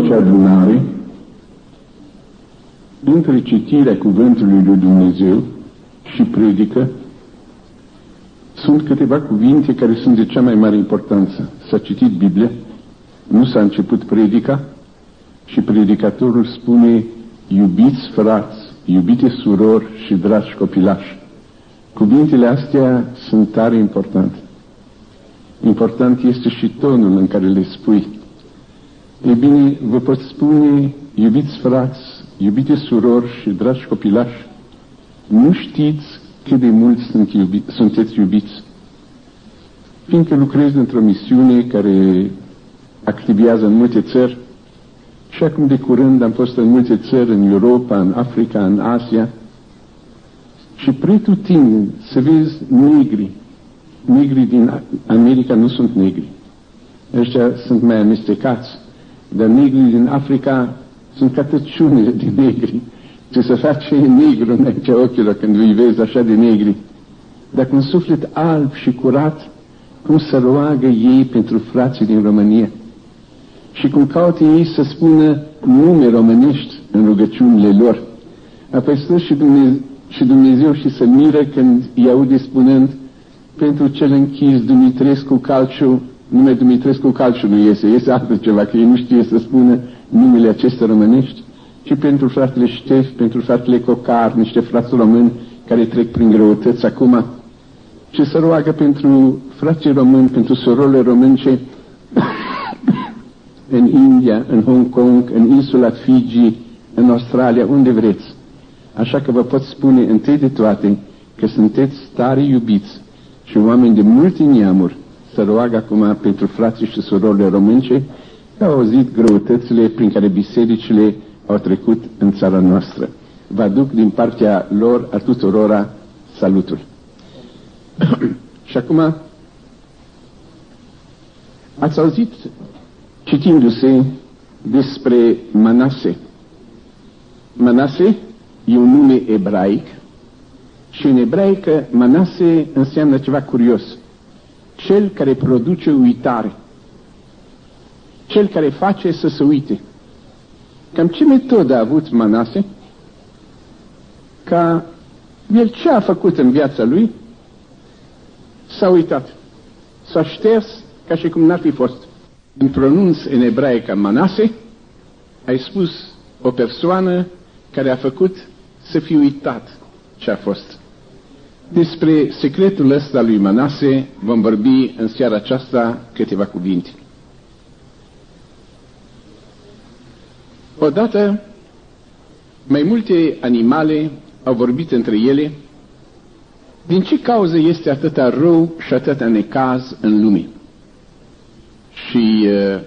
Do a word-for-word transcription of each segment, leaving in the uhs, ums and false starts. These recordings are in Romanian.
orice adunare, între citirea cuvântului lui Dumnezeu și predică, sunt câteva cuvinte care sunt de cea mai mare importanță. S-a citit Biblia, nu s-a început predica și predicatorul spune: iubiți frați, iubite surori și dragi copilași. Cuvintele astea sunt tare importante. Important este și tonul în care le spui. E bine, vă pot spune, iubiți frați, iubite surori și dragi copilași, nu știți cât de mult sunt iubi, sunteți iubiți. Fiindcă lucrez într-o misiune care activează în multe țări, și acum de curând am fost în multe țări, în Europa, în Africa, în Asia, și pretutindeni să vezi negri. Negrii din America nu sunt negri. Ăștia sunt mai amestecați. Dar negrii din Africa sunt ca tăciunile de negri. Ce să face negru înaintea ochilor când îi vezi așa de negri. Dar cu un suflet alb și curat, cum să roagă ei pentru frații din România. Și cum caută ei să spună nume românești în rugăciunile lor. Apoi stă și Dumnezeu, și Dumnezeu și se miră când îi aude spunând: pentru cel închis Dumitrescu Calciu, nume Dumitrescu Calciu nu iese, iese altceva, că ei nu știe să spună numele acestea românești, ci pentru fratele Ștef, pentru fratele Cocar, niște frați români care trec prin greutăți acum, și să roagă pentru frații români, pentru sororile românce în India, în Hong Kong, în insula Fiji, în Australia, unde vreți. Așa că vă pot spune întâi de toate că sunteți tare iubiți și oameni de multe neamuri să roagă acum pentru frații și surorile românce, că au auzit greutățile prin care bisericile au trecut în țara noastră. Vă aduc din partea lor, a tuturora, salutul. Și acum, ați auzit citindu-se despre Manase. Manase e un nume ebraic și în ebraică Manase înseamnă ceva curios. Cel care produce uitare. Cel care face să se uite. Cam ce metodă a avut Manase? Ca el ce a făcut în viața lui? S-a uitat. S-a șters ca și cum n-ar fi fost. În pronunț în ebraică Manase, ai spus o persoană care a făcut să fi uitat ce a fost. Despre secretul ăsta lui Manase vom vorbi în seara aceasta câteva cuvinte. Odată, mai multe animale au vorbit între ele din ce cauză este atâta rău și atâta necaz în lume. Și uh,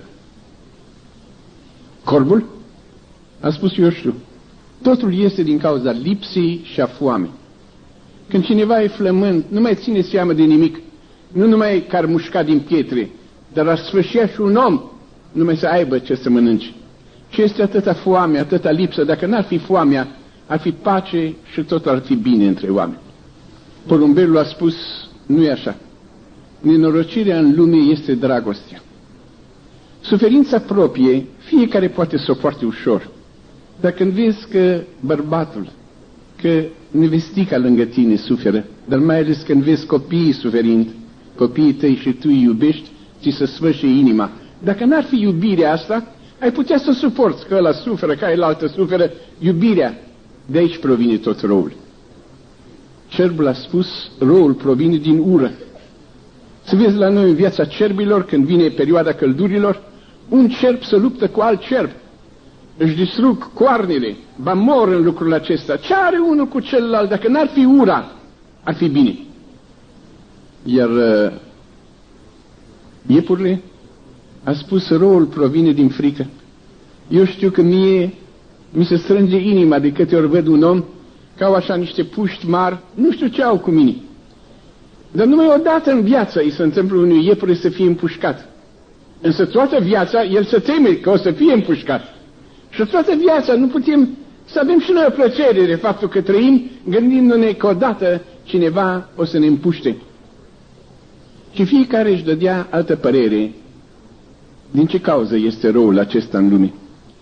corbul a spus: eu știu, totul este din cauza lipsei și a foamei. Când cineva e flămând, nu mai ține seamă de nimic, nu numai că ar mușca din pietre, dar ar sfârșia și un om numai să aibă ce să mănânce. Și este atâta foame, atâta lipsă, dacă n-ar fi foamea, ar fi pace și tot ar fi bine între oameni. Porumbelul a spus: nu e așa. Nenorocirea în lume este dragostea. Suferința proprie, fiecare poate să o poarte ușor. Dar când vezi că bărbatul, că nevestica lângă tine suferă, dar mai ales când vezi copiii suferind, copiii tăi și tu îi iubești, ți se sfârșe inima. Dacă n-ar fi iubirea asta, ai putea să suporți că ăla suferă, că ălaltă suferă. Iubirea, de aici provine tot răul. Cerbul a spus: răul provine din ură. Să vezi la noi în viața cerbilor, când vine perioada căldurilor, un cerb se luptă cu alt cerb. Își distrug coarnele, ba mor în lucrul acesta. Ce are unul cu celălalt? Dacă n-ar fi ura, ar fi bine. Iar uh, iepurile a spus: răul provine din frică. Eu știu că mie mi se strânge inima de câte ori văd un om că au așa niște puști mari, nu știu ce au cu mine. Dar numai odată în viață îi se întâmplă unui iepure să fie împușcat. Însă toată viața el se teme că o să fie împușcat. Și toată viața nu putem să avem și noi o plăcere de faptul că trăim gândindu-ne că odată cineva o să ne împuște. Și fiecare își dădea altă părere din ce cauză este răul acesta în lume.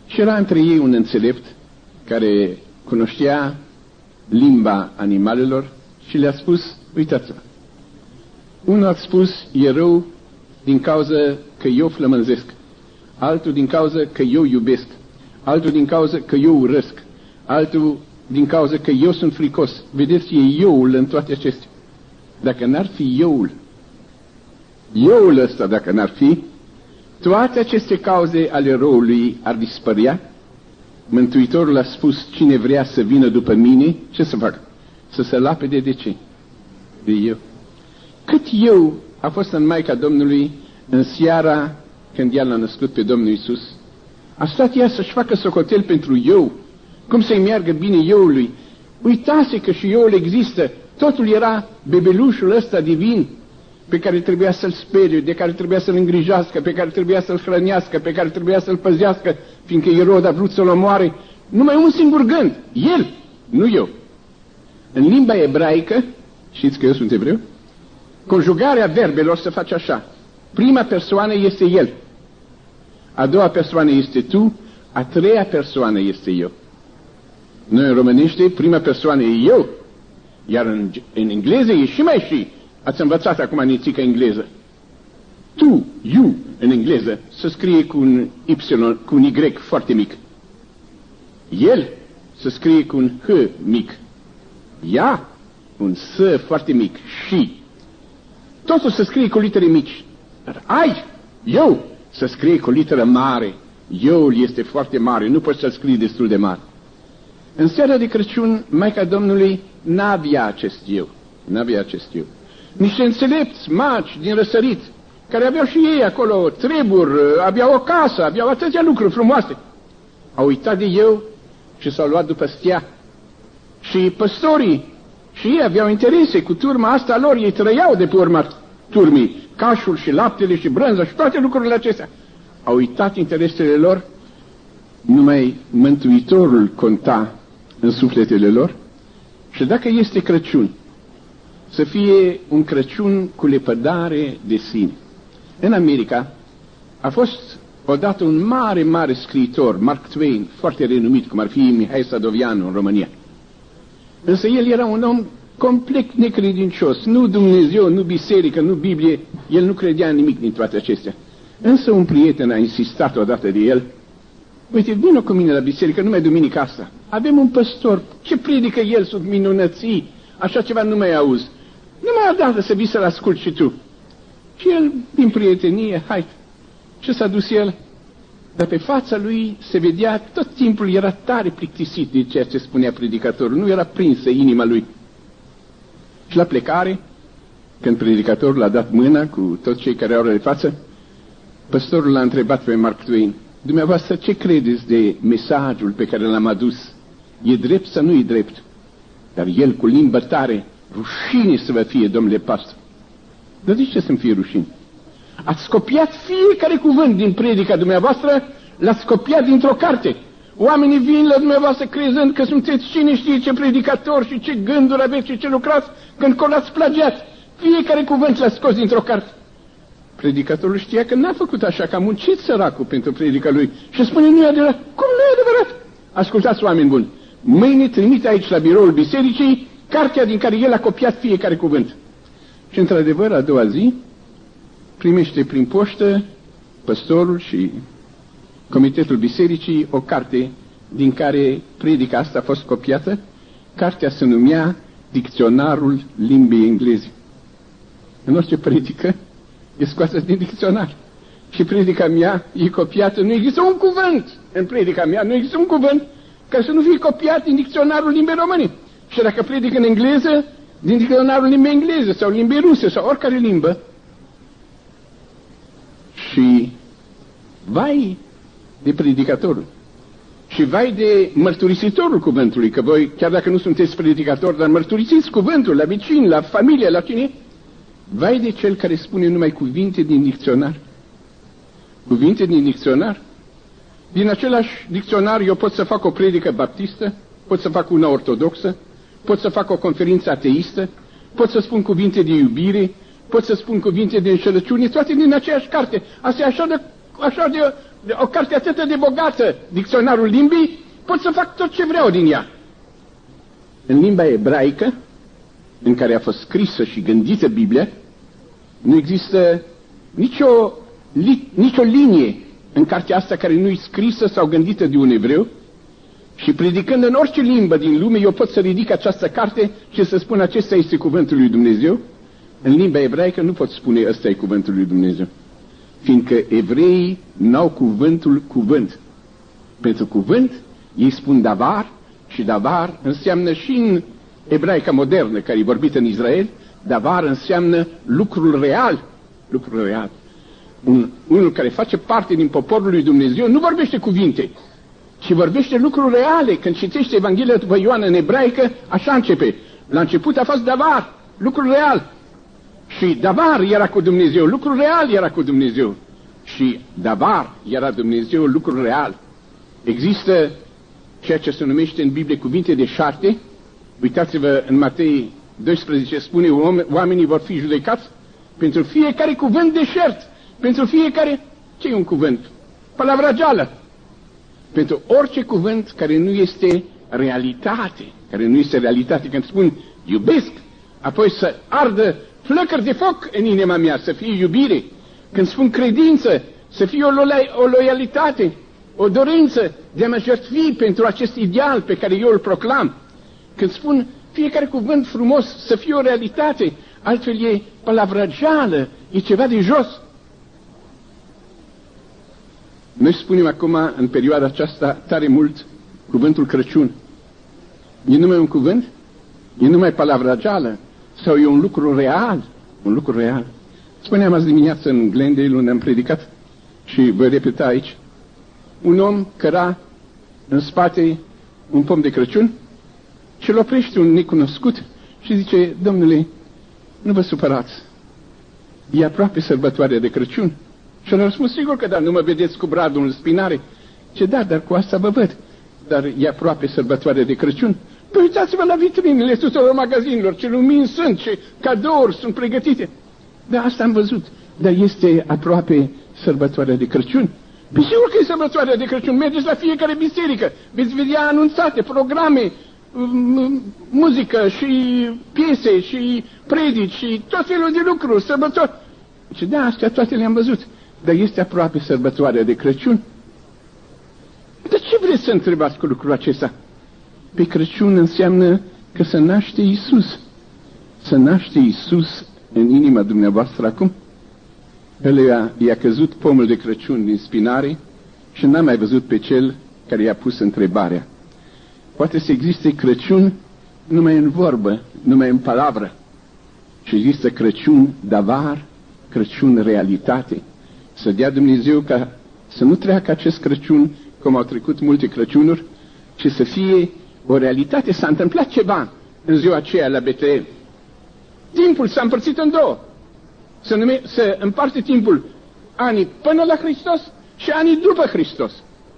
Și era între ei un înțelept care cunoștea limba animalelor și le-a spus, uitați-vă, unul a spus, e rău din cauza că eu flămânzesc, altul din cauza că eu iubesc, altul din cauza că eu urăsc, altul din cauza că eu sunt fricos. Vedeți, e euul în toate acestea. Dacă n-ar fi euul, euul ăsta dacă n-ar fi, toate aceste cauze ale răului ar dispărea. Mântuitorul a spus, cine vrea să vină după mine, ce să facă? Să se lapede de ce? De eu. Cât eu a fost în Maica Domnului în seara când ea l-a născut pe Domnul Iisus, a stat ea să-și facă socotel pentru eu, cum să-i meargă bine euului. Uitase că și euul există, totul era bebelușul ăsta divin, pe care trebuia să-l sperie, de care trebuia să-l îngrijească, pe care trebuia să-l hrănească, pe care trebuia să-l păzească, fiindcă Irod a vrut să-l omoare. Numai un singur gând, el, nu eu. În limba ebraică, știți că eu sunt evreu, conjugarea verbelor se face așa. Prima persoană este el, a doua persoană este tu, a treia persoană este eu. Noi în românește, prima persoană e eu, iar în, în engleză e și mai și. Ați învățat acum nițică engleză. Tu, you, în engleză, se scrie cu un Y, cu un Y foarte mic. El se scrie cu un H mic. Ea, un S foarte mic. Și. Totul se scrie cu litere mici. Dar ai, eu, se scrie cu literă mare. Eu este foarte mare, nu poți să-l scrii destul de mare. În seara de Crăciun, Maica Domnului n-avea acest eu. N-avea acest eu. Niște înțelepți magi din răsărit, care aveau și ei acolo treburi, aveau o casă, aveau atâtea lucruri frumoase. Au uitat de eu și s-au luat după stea. Și păstorii și ei aveau interese cu turma asta lor, ei trăiau de pe urma turmii, cașul și laptele și brânza și toate lucrurile acestea. Au uitat interesele lor, numai Mântuitorul conta în sufletele lor. Și dacă este Crăciun, să fie un Crăciun cu lepădare de sine. În America a fost odată un mare, mare scriitor, Mark Twain, foarte renumit, cum ar fi Mihai Sadoveanu în România. Însă el era un om complet necredincios, nu Dumnezeu, nu biserică, nu Biblie, el nu credea în nimic din toate acestea. Însă un prieten a insistat odată de el, uite, vină cu mine la biserică, numai duminica asta. Avem un păstor, ce predică el sub minunății, așa ceva nu mai auzi. Numai odată să vii să-l ascult și tu. Și el, din prietenie, hai. Ce s-a dus el? Dar pe fața lui se vedea, tot timpul era tare plictisit de ceea ce spunea predicatorul, nu era prinsă inima lui. Și la plecare, când predicatorul a dat mâna cu toți cei care au de față, păstorul l-a întrebat pe Mark Twain, dumneavoastră ce credeți de mesajul pe care l-am adus? E drept sau nu e drept? Dar el cu limbă tare, rușine să vă fie, domnule pastor. Dar de ce să-mi fie rușine? Ați copiat fiecare cuvânt din predica dumneavoastră, l-ați copiat dintr-o carte. Oamenii vin la dumneavoastră crezând că sunteți cine știe ce predicator și ce gânduri aveți și ce lucrați, când colați plagiat. Fiecare cuvânt l-ați scos dintr-o carte. Predicatorul știa că n-a făcut așa, că a muncit săracul pentru predica lui. Și spune, nu e adevărat. Cum nu e adevărat? Ascultați, oameni buni. Mâine trimite aici la biroul bisericii cartea din care el a copiat fiecare cuvânt. Și într-adevăr, a doua zi, primește prin poștă păstorul și comitetul bisericii o carte din care predica asta a fost copiată. Cartea se numea Dicționarul limbii engleze. În orice predică e scoasă din dicționar. Și predica mea e copiată, nu există un cuvânt în predica mea, nu există un cuvânt ca să nu fie copiat din dicționarul limbii române. Și dacă predică în engleză, din dicționarul limbii engleze sau limbii ruse sau oricare limbă. Și vai de predicatorul și vai de mărturisitorul cuvântului, că voi, chiar dacă nu sunteți predicatori, dar mărturisiți cuvântul la vecini, la familie, la cine, vai de cel care spune numai cuvinte din dicționar. Cuvinte din dicționar? Din același dicționar eu pot să fac o predică baptistă, pot să fac una ortodoxă, pot să fac o conferință ateistă, pot să spun cuvinte de iubire, pot să spun cuvinte de înșelăciune, toate din aceeași carte. Asta e așa de, așa de o carte atât de bogată, dicționarul limbii, pot să fac tot ce vreau din ea. În limba ebraică, în care a fost scrisă și gândită Biblia, nu există nicio, li, nicio linie în cartea asta care nu e scrisă sau gândită de un evreu. Și predicând în orice limbă din lume, eu pot să ridic această carte și să spun acesta este cuvântul lui Dumnezeu. În limba ebraică nu pot spune ăsta e cuvântul lui Dumnezeu, fiindcă evreii n-au cuvântul cuvânt. Pentru cuvânt ei spun davar, și davar înseamnă și în ebraica modernă care e vorbită în Israel, davar înseamnă lucrul real. Lucrul real. Un, unul care face parte din poporul lui Dumnezeu nu vorbește cuvinte, ci vorbește lucruri reale. Când citește Evanghelia după Ioan în ebraică, așa începe. La început a fost davar, lucrul real. Și davar era cu Dumnezeu, lucrul real era cu Dumnezeu. Și davar era Dumnezeu, lucrul real. Există ceea ce se numește în Biblie cuvinte de șarte. Uitați-vă în Matei doisprezece, spune oamenii vor fi judecați pentru fiecare cuvânt deșert, pentru fiecare, ce e un cuvânt? Palavrageală. Pentru orice cuvânt care nu este realitate, care nu este realitate. Când spun iubesc, apoi să ardă flăcări de foc în inima mea, să fie iubire. Când spun credință, să fie o, lo- o loialitate, o dorință de a mă jertfi pentru acest ideal pe care eu îl proclam. Când spun fiecare cuvânt frumos, să fie o realitate, altfel e palavrageală, e ceva de jos. Noi spunem acum, în perioada aceasta, tare mult, cuvântul Crăciun. E numai un cuvânt? E numai palavrageală? Sau e un lucru real? Un lucru real. Spuneam azi dimineață în Glendale, unde am predicat, și voi repeta aici, un om căra în spate un pom de Crăciun și îl oprește un necunoscut și zice, domnule, nu vă supărați, e aproape sărbătoarea de Crăciun. Și el a răspuns, sigur că da, nu mă vedeți cu bradul în spinare. Ce da, dar cu asta vă văd. Dar e aproape sărbătoarea de Crăciun. Păi uitați-vă la vitrinele tuturor magazinilor, ce lumini sunt, ce cadouri sunt pregătite. Da, asta am văzut. Dar este aproape sărbătoarea de Crăciun. Păi sigur că e sărbătoarea de Crăciun. Mergeți la fiecare biserică, veți vedea anunțate programe, muzică și piese și predici și tot felul de lucruri, sărbători. Și da, astea toate le-am văzut. Dar este aproape sărbătoarea de Crăciun. Dar ce vreți să întrebați cu lucrul acesta? Pe Crăciun înseamnă că se naște Iisus. Se naște Iisus în inima dumneavoastră acum. Ăluia i-a căzut pomul de Crăciun din spinare și n-a mai văzut pe cel care i-a pus întrebarea. Poate să existe Crăciun numai în vorbă, numai în palavră. Și există Crăciun davar, Crăciun realitate. Să dea Dumnezeu ca să nu treacă acest Crăciun cum au trecut multe Crăciunuri, ci să fie o realitate. S-a întâmplat ceva în ziua aceea la Betleem. Timpul s-a împărțit în două. Se, nume, se împarte timpul anii până la Hristos și anii după Hristos.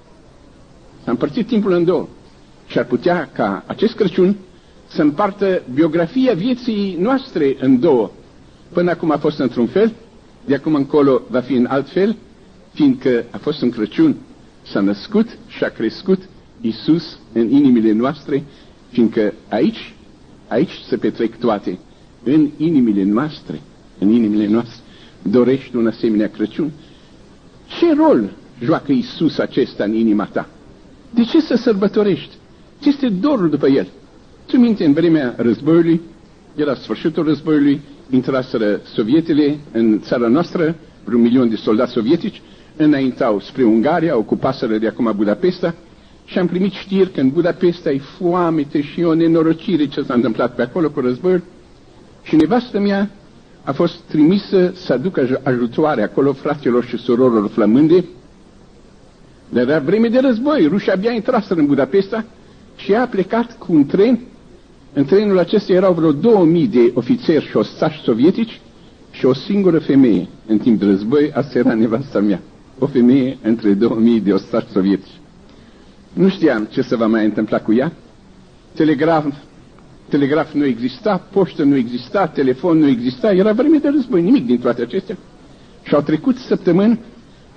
S-a împărțit timpul în două. Și ar putea ca acest Crăciun să împartă biografia vieții noastre în două. Până acum a fost într-un fel, de acum încolo va fi în alt fel, fiindcă a fost un Crăciun, s-a născut și a crescut Iisus în inimile noastre, fiindcă aici, aici se petrec toate, în inimile noastre, în inimile noastre, dorești un asemenea Crăciun. Ce rol joacă Iisus acesta în inima ta? De ce să sărbătorești? Ce este dorul după El? Tu minte, în vremea războiului, era sfârșitul războiului, intraseră sovietele în țara noastră, vreun milion de soldați sovietici, înaintau spre Ungaria, ocupaseră de acum Budapesta, și am primit știri că în Budapesta e foamete și o nenorocire ce s-a întâmplat pe acolo cu războiul. Și nevastă mea a fost trimisă să aducă ajutoare acolo fraților și surorilor flămânde. Dar era vreme de război, rușii abia intraseră în Budapesta și ea a plecat cu un tren. În trenul acesta erau vreo două mii de ofițeri și ostași sovietici și o singură femeie în timp de război. Asta era nevasta mea, o femeie între două mii de ostași sovietici. Nu știam ce se va mai întâmpla cu ea. Telegraf, telegraf nu exista, poștă nu exista, telefon nu exista, era vreme de război, nimic din toate acestea. Și au trecut săptămâni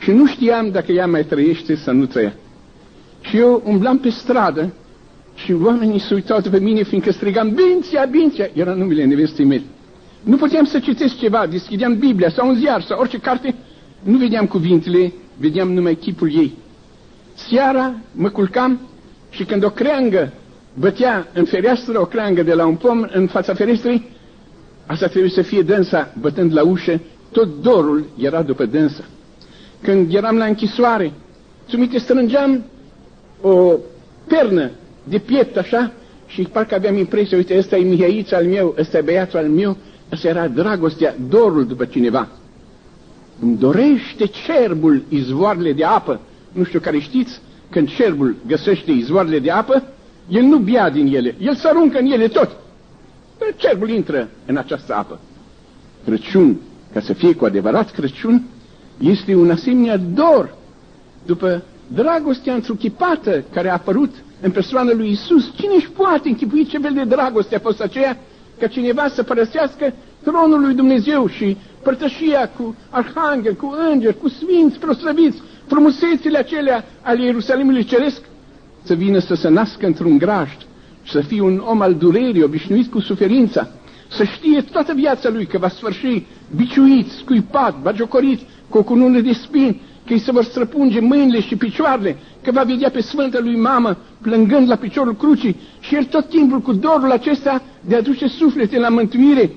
Și nu știam dacă ea mai trăiește sau nu trăia. Și eu umblam pe stradă și oamenii se uitau pe mine, fiindcă strigam, Binția, Binția, era numele nevestei mele. Nu puteam să citesc ceva, deschideam Biblia sau un ziar sau orice carte, nu vedeam cuvintele, vedeam numai chipul ei. Seara mă culcam și când o creangă bătea în fereastră, o creangă de la un pom în fața ferestrei, asta trebuie să fie dânsa bătând la ușă, tot dorul era după dânsa. Când eram la închisoare, țumite strângeam o pernă de piept așa și parcă aveam impresia, uite, ăsta e Mihaița al meu, ăsta e băiatul al meu, ăsta era dragostea, dorul după cineva. Îmi dorește cerbul izvoarele de apă. Nu știu care știți, când cerbul găsește izvoarele de apă, el nu bea din ele, el se aruncă în ele tot. Cerbul intră în această apă. Crăciun, ca să fie cu adevărat Crăciun, este un asemenea dor după dragostea întruchipată care a apărut în persoana lui Isus. Cine își poate închipui ce fel de dragoste a fost aceea ca cineva să părăsească tronul lui Dumnezeu și părtășia cu arhanghel, cu îngeri, cu sfinți proslăviți, frumusețile acelea ale Ierusalimului Ceresc, să vină să se nască într-un grajd și să fie un om al durerii, obișnuit cu suferința, să știe toată viața lui că va sfârși biciuit, scuipat, bagiocorit, cu o cunună de spini, că îi se vor străpunge mâinile și picioarele, că va vedea pe Sfânta lui Mamă plângând la piciorul crucii și el tot timpul cu dorul acesta de a duce suflete la mântuire.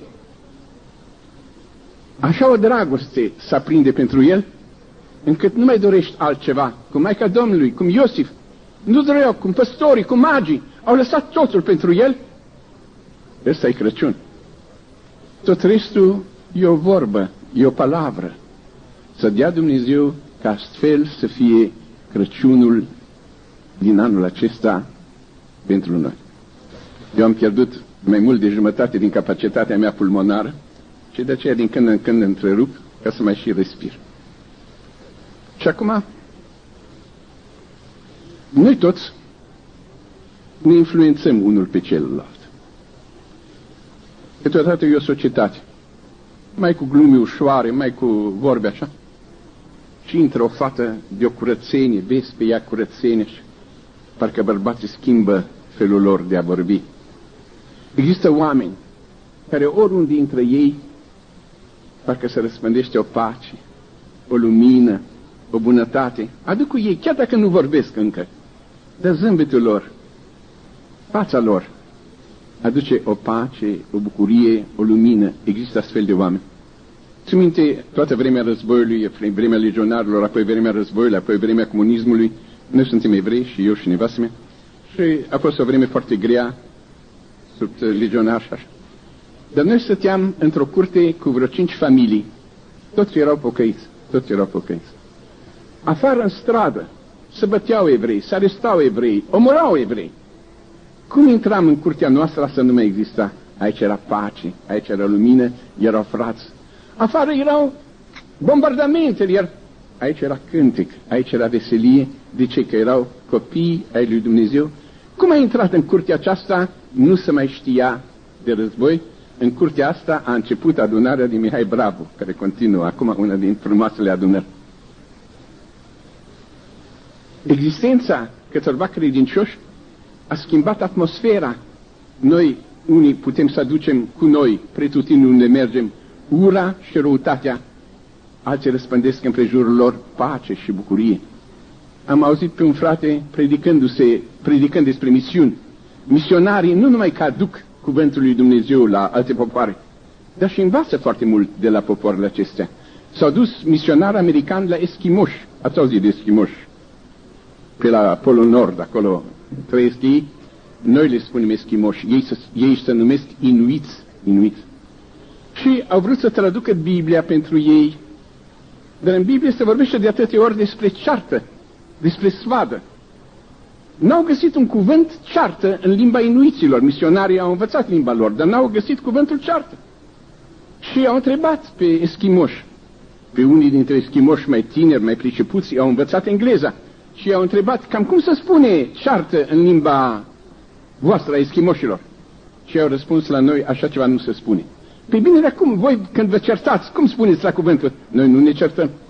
Așa o dragoste se aprinde pentru el, încât nu mai dorești altceva, cum Maica Domnului, cum Iosif, nu doreau, cum păstorii, cum magii, au lăsat totul pentru el. Ăsta e Crăciun. Tot restul e o vorbă, e o palavră. Să dea Dumnezeu ca astfel să fie Crăciunul din anul acesta pentru noi. Eu am pierdut mai mult de jumătate din capacitatea mea pulmonară și de aceea din când în când întrerup ca să mai și respir. Și acum, noi toți ne influențăm unul pe celălalt. Câteodată e o societate, mai cu glume ușoare, mai cu vorbe așa, și intră o fată de o curățenie, vezi pe ea curățenie și parcă bărbații schimbă felul lor de a vorbi. Există oameni care oriunde dintre ei parcă se răspândește o pace, o lumină, o bunătate. Aduc cu ei, chiar dacă nu vorbesc încă, dar zâmbetul lor, fața lor, aduce o pace, o bucurie, o lumină. Există astfel de oameni. Țin minte, toată vremea războiului, vremea legionarilor, apoi vremea războiului, apoi vremea comunismului. Noi suntem evrei și eu și nevastă mea. Și a fost o vreme foarte grea, sub legionari și așa. Dar noi stăteam într-o curte cu vreo cinci familii. Toți erau pocăiți, toți erau pocăiți. Afară în stradă se băteau evrei, se arestau evrei, omorau evrei. Cum intram în curtea noastră, asta nu mai exista. Aici era pace, aici era lumină, erau frați. Afară erau bombardamentele, iar aici era cântec, aici era veselie. De ce? Că erau copii ai lui Dumnezeu. Cum a intrat în curtea aceasta, nu se mai știa de război. În curtea asta a început adunarea din Mihai Bravo, care continuă acum una din frumoasele adunări. Existența câtorva credincioși a schimbat atmosfera. Noi, unii, putem să aducem cu noi, pretutindeni unde mergem, ura și răutatea. Alții răspândesc împrejurul lor pace și bucurie. Am auzit pe un frate predicându-se, predicând despre misiuni. Misionarii nu numai că aduc cuvântul lui Dumnezeu la alte popoare, dar și învață foarte mult de la popoarele acestea. S-au dus misionari americani la eschimoși. Ați auzit de eschimoși? Pe la Polul Nord, acolo trăiesc ei. Noi le spunem eschimoși. Ei se, ei se numesc inuiți. inuiți. Și au vrut să traducă Biblia pentru ei. Dar în Biblie se vorbește de atâtea ori despre ceartă, despre svadă. N-au găsit un cuvânt ceartă în limba inuiților. Misionarii au învățat limba lor, dar n-au găsit cuvântul ceartă. Și au întrebat pe eschimoși. Pe unii dintre eschimoși mai tineri, mai pricepuți, au învățat engleza. Și au întrebat cam cum se spune ceartă în limba voastră a eschimoșilor. Și au răspuns la noi, așa ceva nu se spune. Păi bine, dar cum voi când vă certați, cum spuneți la cuvântul? Noi nu ne certăm.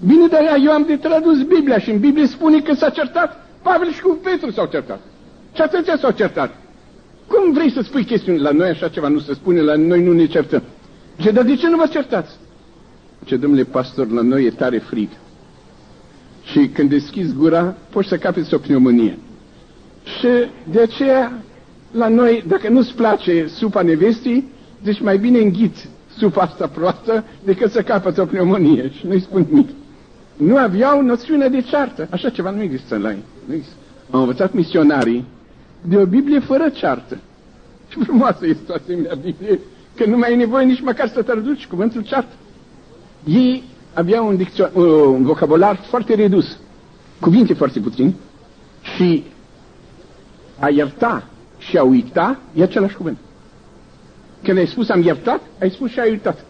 Bine, dar eu am de tradus Biblia și în Biblie spune că s-a certat Pavel și cu Petru s-au certat. Și atâția s-au certat. Cum vrei să spui chestiuni? La noi așa ceva nu se spune, la noi nu ne certăm. Ce, dar de ce nu vă certați? Ce, domnule pastor, la noi e tare frig. Și când deschizi gura, poți să capeți o pneumonie. Și de aceea, la noi, dacă nu-ți place supa nevestii, deci mai bine înghiți supa asta proastă decât să capăți o pneumonie. Și nu-i spun nimic. Nu aveau noțiune de ceartă. Așa ceva nu există la ei. Nu există. Au învățat misionarii de o Biblie fără ceartă. Ce frumoasă este o asemenea Biblie, că nu mai e nevoie nici măcar să traduci cuvântul ceartă. Ei aveau un, dicțio- un vocabular foarte redus, cuvinte foarte puțini, și a ierta și a uita e același cuvânt. Când ai spus am iertat, ai spus și ai uitat.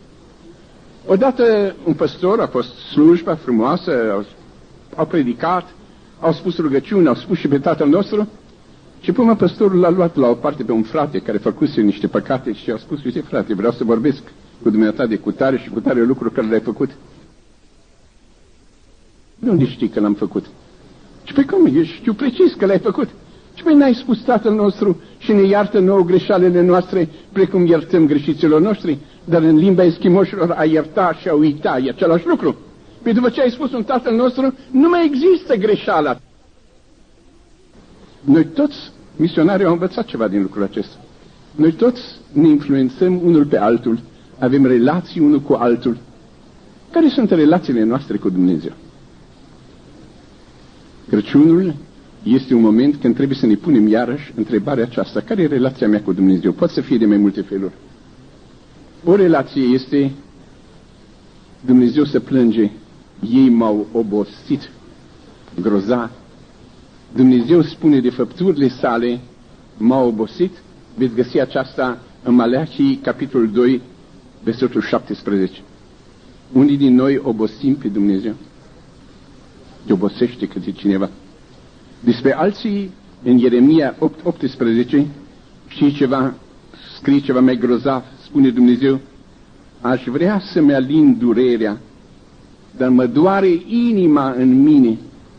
Odată un păstor a fost slujba frumoasă, au, au predicat, au spus rugăciuni, au spus și pe Tatăl nostru, și până păstorul l-a luat la o parte pe un frate care făcuse niște păcate și a spus: uite, frate, vreau să vorbesc cu dumneata de cutare și cutare lucruri care le-ai făcut. De unde știi că l-am făcut? Și pe cum? Eu știu precis că l-ai făcut. Și păi n-ai spus Tatăl nostru și ne iartă nouă greșalele noastre precum iertăm greșiților noștri? Dar în limba eschimoșilor a ierta și a uita e același lucru. Păi după ce ai spus un Tatăl nostru, nu mai există greșeala. Noi toți, misionarii, au învățat ceva din lucrul acesta. Noi toți ne influențăm unul pe altul, avem relații unul cu altul. Care sunt relațiile noastre cu Dumnezeu? Crăciunul este un moment când trebuie să ne punem iarăși întrebarea aceasta: care e relația mea cu Dumnezeu? Poate să fie de mai multe feluri. O relație este: Dumnezeu se plânge, ei m-au obosit grozav. Dumnezeu spune de făpturile sale, m-au obosit. Veți găsi aceasta în Maleahii, capitolul doi, versetul șaptesprezece. Unii din noi obosim pe Dumnezeu. Te obosește câte cineva. Despre alții, în Ieremia opt, optsprezece, știi ceva, scrie ceva mai grozav, spune Dumnezeu: aș vrea să-mi alin durerea, dar mă doare inima în mine.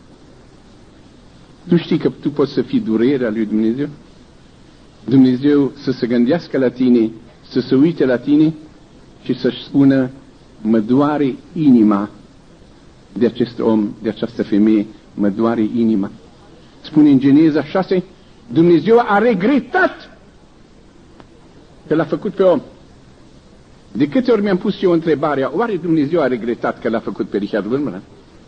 Tu știi că tu poți să fii durerea lui Dumnezeu? Dumnezeu să se gândească la tine, să se uite la tine și să-și spună: mă doare inima de acest om, de această femeie, mă doare inima. Spune în Geneza șase, Dumnezeu a regretat că l-a făcut pe om. De câte ori mi-am pus eu întrebarea: oare Dumnezeu a regretat că l-a făcut pe Richard Wurmbrand?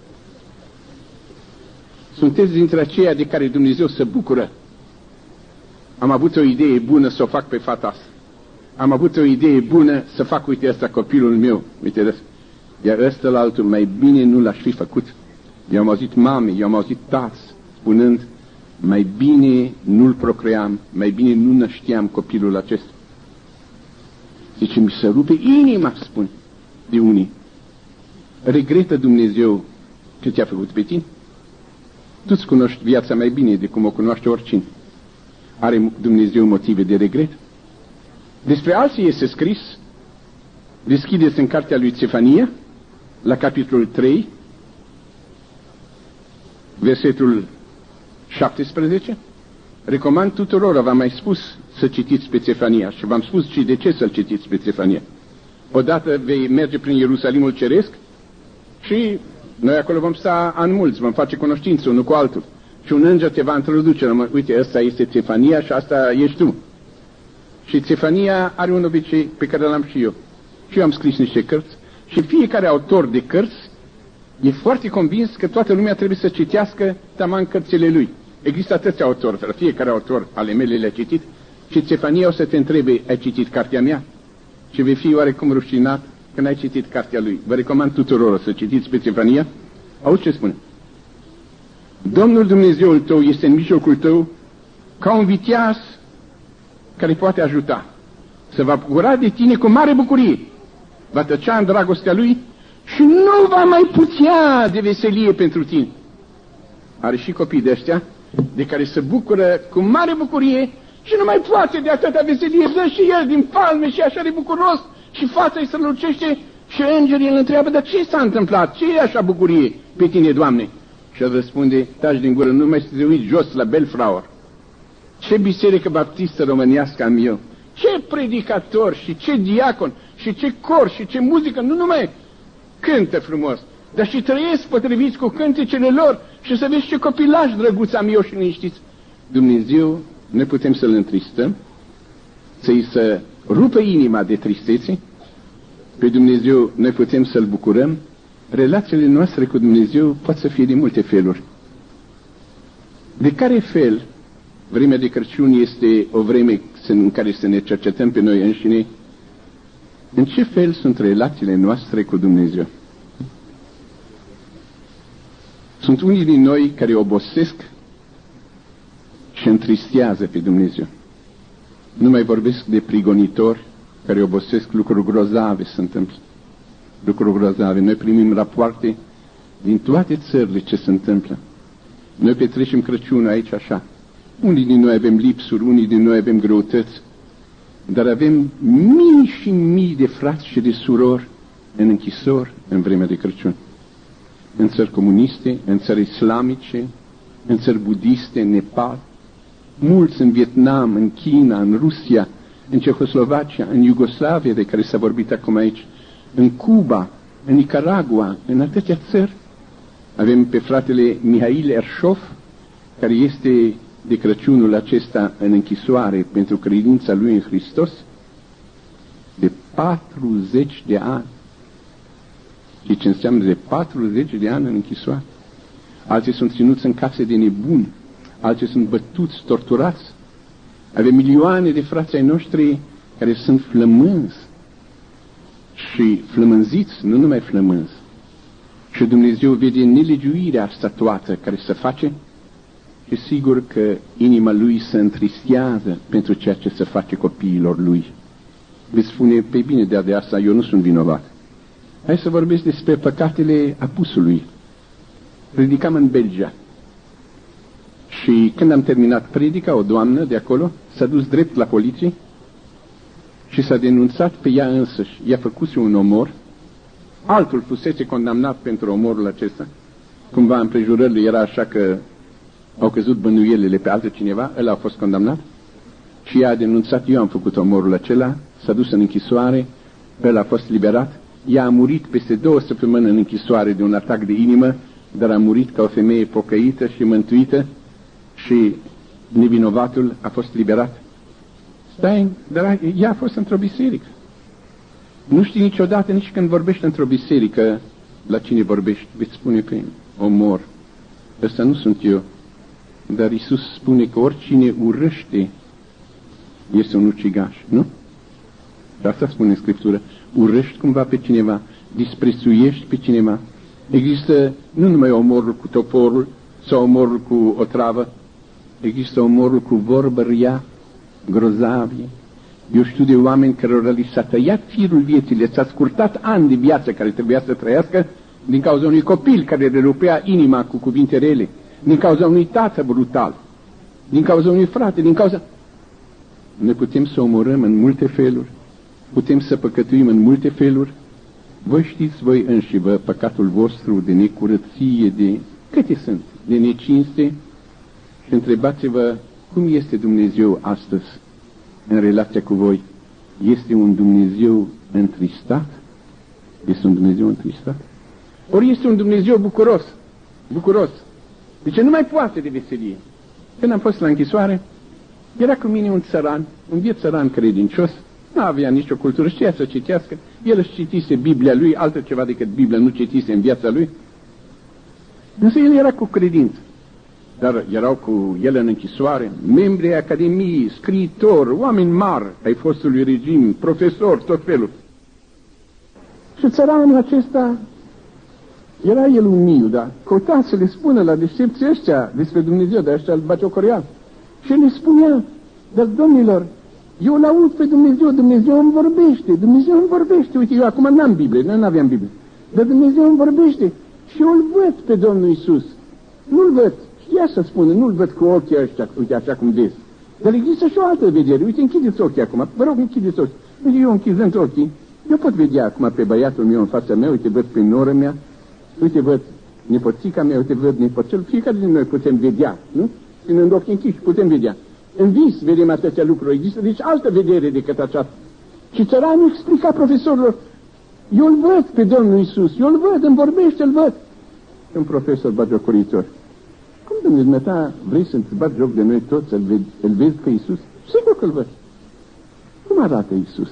Sunteți dintre aceia de care Dumnezeu se bucură. Am avut o idee bună să o fac pe fata asta. Am avut o idee bună să fac, uite asta, copilul meu, uite asta. Iar ăsta la altul, mai bine nu l-aș fi făcut. Eu am auzit mame, eu am auzit tați spunând: mai bine nu-l procream, mai bine nu nășteam copilul acesta. Deci mi se rupe inima, spun de unii. Regretă Dumnezeu ce ți-a făcut pe tine? Tu-ți cunoști viața mai bine de cum o cunoaște oricine. Are Dumnezeu motive de regret? Despre alții este scris, deschideți în cartea lui Țefania, la capitolul trei, versetul șaptesprezece. Recomand tuturor, v-am mai spus să citiți pe Țefania și v-am spus și de ce să-l citiți pe Țefania. Odată vei merge prin Ierusalimul Ceresc și noi acolo vom sta ani mulți, vom face cunoștință unul cu altul. Și un înger te va introduce, uite, ăsta este Țefania și asta ești tu. Și Țefania are un obicei pe care l-am și eu. Și eu am scris niște cărți și fiecare autor de cărți e foarte convins că toată lumea trebuie să citească taman cărțile lui. Există atâția autori, dar fiecare autor ale mele le-a citit și Țefania o să te întrebe: ai citit cartea mea? Și vei fi oarecum rușinat când ai citit cartea lui. Vă recomand tuturor să citiți pe Țefania. Auzi ce spune? Domnul Dumnezeul tău este în mijlocul tău ca un viteaz care poate ajuta. Se va bucura de tine cu mare bucurie. Va tăcea în dragostea lui și nu va mai putea de veselie pentru tine. Are și copii de ăștia de care se bucură cu mare bucurie și nu mai poate de atâta veselie. Dă și el din palme și așa de bucuros și fața îi strălucește Și îngerii îl întreabă, dar ce s-a întâmplat? Ce e așa bucurie pe tine, Doamne? Și el răspunde, taci din gură, nu mai să te uiți jos la Belflower. Ce biserică baptistă românească am eu? Ce predicator și ce diacon și ce cor și ce muzică, nu numai cântă frumos, dar și trăiesc potriviți cu cântecele lor și să vezi ce copilași drăguți am eu și liniștiți. Dumnezeu, noi putem să-L întristăm, să-i să rupă inima de tristețe, pe Dumnezeu noi putem să-L bucurăm. Relațiile noastre cu Dumnezeu pot să fie de multe feluri. De care fel? Vremea de Crăciun este o vreme în care să ne cercetăm pe noi înșine. În ce fel sunt relațiile noastre cu Dumnezeu? Sunt unii din noi care obosesc și întristează pe Dumnezeu. Nu mai vorbesc de prigonitori care obosesc, lucruri grozave se întâmplă. Lucruri grozave. Noi primim rapoarte din toate țările ce se întâmplă. Noi petrecem Crăciunul aici așa. Unii din noi avem lipsuri, unii din noi avem greutăți, dar avem mii și mii de frați și de surori în închisori în vremea de Crăciun. În țări comuniste, în țări islamice, în țări budiste, în Nepal, mulți în Vietnam, în China, în Rusia, în Cehoslovacia, în Iugoslavia, de care s-a vorbit acum aici, în Cuba, în Nicaragua, în atâtea țări. Avem pe fratele Mihail Ershov, care este de Crăciunul acesta în închisoare pentru credința lui în Hristos, de patruzeci de ani. Și ce înseamnă de patruzeci de ani în închisoare? Alții sunt ținuți în case de nebuni, alții sunt bătuți, torturați. Avem milioane de frați ai noștri care sunt flămânzi și flămânziți, nu numai flămânzi. Și Dumnezeu vede nelegiuirea asta toată care se face și sigur că inima Lui se întristează pentru ceea ce se face copiilor Lui. Veți spune, pe bine, de, de asta eu nu sunt vinovat. Hai să vorbesc despre păcatele apusului. Predicam în Belgia. Și când am terminat predica, o doamnă de acolo s-a dus drept la poliție și s-a denunțat pe ea însăși. Ea făcuse un omor, altul fusese condamnat pentru omorul acesta. Cumva împrejurările era așa că au căzut bănuielile pe altcineva, ăla a fost condamnat și ea a denunțat, eu am făcut omorul acela, s-a dus în închisoare, ăla a fost liberat, ea a murit peste două săptămâni în închisoare de un atac de inimă, dar a murit ca o femeie pocăită și mântuită și nevinovatul a fost liberat. Stai, dar ea a fost într-o biserică. Nu știi niciodată, nici când vorbești într-o biserică, la cine vorbești, veți spune pe omor. Ăsta nu sunt eu. Dar Iisus spune că oricine urăște este un ucigaș, nu? Și asta spune în Scriptură. Urăști cumva pe cineva, disprețuiești pe cineva. Există nu numai omorul cu toporul sau omorul cu o travă, există omorul cu vorbă rea, grozavie. Eu știu de oameni cărora li s-a tăiat firul vieții, le s-a scurtat ani de viață care trebuia să trăiască din cauza unui copil care le rupea inima cu cuvinte rele, din cauza unui tată brutal, din cauza unui frate, din cauza... Noi putem să omorâm în multe feluri, putem să păcătuim în multe feluri. Voi știți voi înși vă păcatul vostru de necurăție, de câte sunt, de necinste, și întrebați-vă cum este Dumnezeu astăzi în relația cu voi. Este un Dumnezeu întristat? Este un Dumnezeu întristat? Ori este un Dumnezeu bucuros, bucuros. Deci nu mai poate de veselie. Când am fost la închisoare, era cu mine un țăran, un biet țăran credincios, nu avea nicio cultură, știa să citească, el își citise Biblia lui, altă ceva decât Biblia nu citise în viața lui. Însă el era cu credință. Dar erau cu el în închisoare membri ai Academiei, scriitori, oameni mari ai fostului regim, profesori, tot felul. Și țăranul acesta era el umil, da? Căuta să le spună la deștepții ăștia despre Dumnezeu, de ăștia îl batiocoreau. Și le spunea, dar domnilor, eu îl aud pe Dumnezeu, Dumnezeu îmi vorbește, Dumnezeu îmi vorbește. Uite, eu acum n-am Biblie, noi n-aveam Biblie, dar Dumnezeu îmi vorbește și eu îl văd pe Domnul Iisus. Nu-l văd, știa să spună, nu-l văd cu ochii ăștia, uite, așa cum vezi. Dar există și o altă vedere, uite, închideți ochii acum, vă rog, închideți ochii. Uite, eu închizând ochii, Eu pot vedea acum pe băiatul meu în fața mea, uite, văd pe noră mea, uite, văd nepoțica mea, uite, văd nepoțel, fiecare din noi putem vedea, nu? Ținând ochii închiși, putem vedea. În vis vedem atâtea lucruri, există deci altă vedere decât aceasta. Și țăranul explica profesorilor, eu îl văd pe Domnul Iisus, eu îl văd, îmi vorbește, îl văd. Un profesor batjocoritor. Cum, domnule, dumneata, vrei să-ți bagi joc de noi toți, îl vezi, îl vezi pe Iisus? Sigur că îl văd. Cum arată Iisus?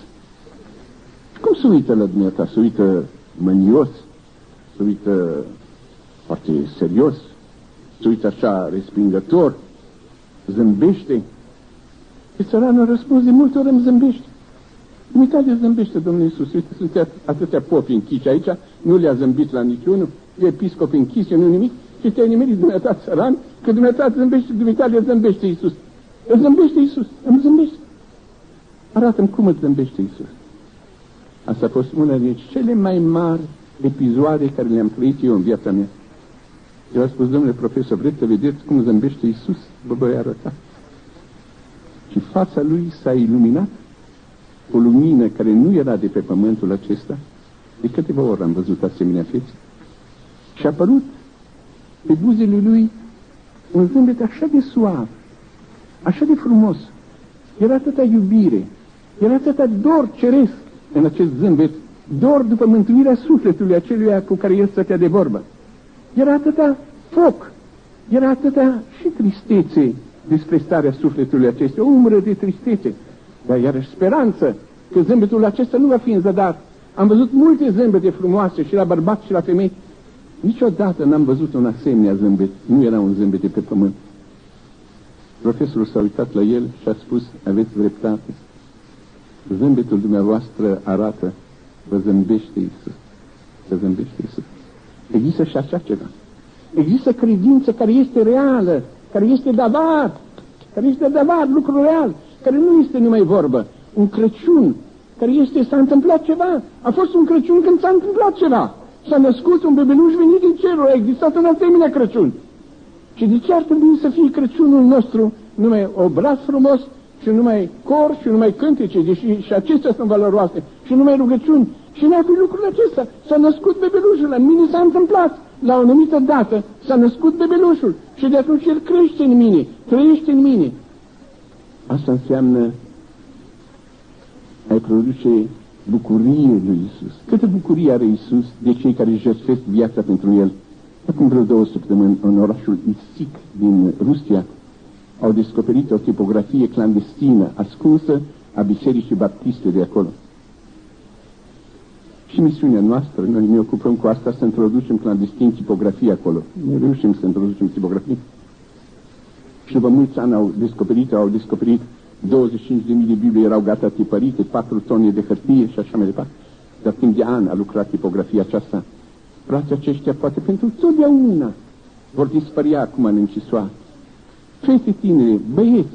Cum se uită la dumneata? Se uită mânios? Se uită foarte serios? Se uită așa respingător? Zâmbește? Și țăranul răspuns de multe ori îmi zâmbește. Dumitale zâmbește, Domnul Iisus. Uite, sunt atâtea popi închiși aici, nu le-a zâmbit la niciunul, episcopi închise, nu nimic, și te-ai nimerit dumneata țăran, că dumneata zâmbește, dumitale zâmbește Iisus. Îl zâmbește Iisus, îmi zâmbește. Arată-mi cum îți zâmbește Iisus. Asta a fost una din cele mai mari episoade care le-am trăit eu în viața mea. Eu am spus, domnule profesor, vreți să vedeți cum zâmbește Iisus? Vă voi arăta. Și fața lui s-a iluminat o lumină care nu era de pe pământul acesta. De câteva ori am văzut asemenea fețe. Și a apărut pe buzele lui un zâmbet așa de suav, așa de frumos. Era atâta iubire, era atâta dor ceresc în acest zâmbet, dor după mântuirea sufletului aceluia cu care el stătea de vorbă. Era atâta foc, era atâta și tristețe despre starea sufletului acesta, o umbră de tristețe, dar iarăși speranță că zâmbetul acesta nu va fi în zadar. Am văzut multe zâmbete frumoase și la bărbați și la femei. Niciodată n-am văzut un asemenea zâmbet. Nu era un zâmbet de pe pământ. Profesorul s-a uitat la el și a spus, aveți dreptate. Zâmbetul dumneavoastră arată, vă zâmbește Iisus. Vă zâmbește Iisus. Există și așa ceva. Există credință care este reală, care este davar, care este davar, lucru real, care nu este numai vorbă. Un Crăciun care este, s-a întâmplat ceva. A fost un Crăciun când s-a întâmplat ceva. S-a născut un bebeluș venit din cerul, a existat un asemenea Crăciun. Și de ce ar trebui să fie Crăciunul nostru numai obraz frumos și numai cor și numai cântece, deși și acestea sunt valoroase, și numai rugăciuni, și n-ar fi lucrul acesta. S-a născut bebelușul, la mine s-a întâmplat. La o anumită dată s-a născut bebelușul și de atunci el crește în mine, trăiește în mine. Asta înseamnă ai produce bucurie lui Iisus. Câtă bucurie are Iisus de cei care își jertfesc viața pentru El. Acum vreo două săptămâni, în orașul Issyk din Rusia, au descoperit o tipografie clandestină, ascunsă, a bisericii baptiste de acolo. Și misiunea noastră, noi ne ocupăm cu asta, să introducem clandestin tipografie acolo. Noi reușim să introducem tipografie. Și după mulți ani au descoperit, au descoperit douăzeci și cinci de mii de Biblii erau gata tipărite, patru tone de hârtie și așa mai departe. Dar timp de ani a lucrat tipografia aceasta. Frații aceștia poate pentru totdeauna vor dispărea acum în închisoare. Fete tinere, băieți,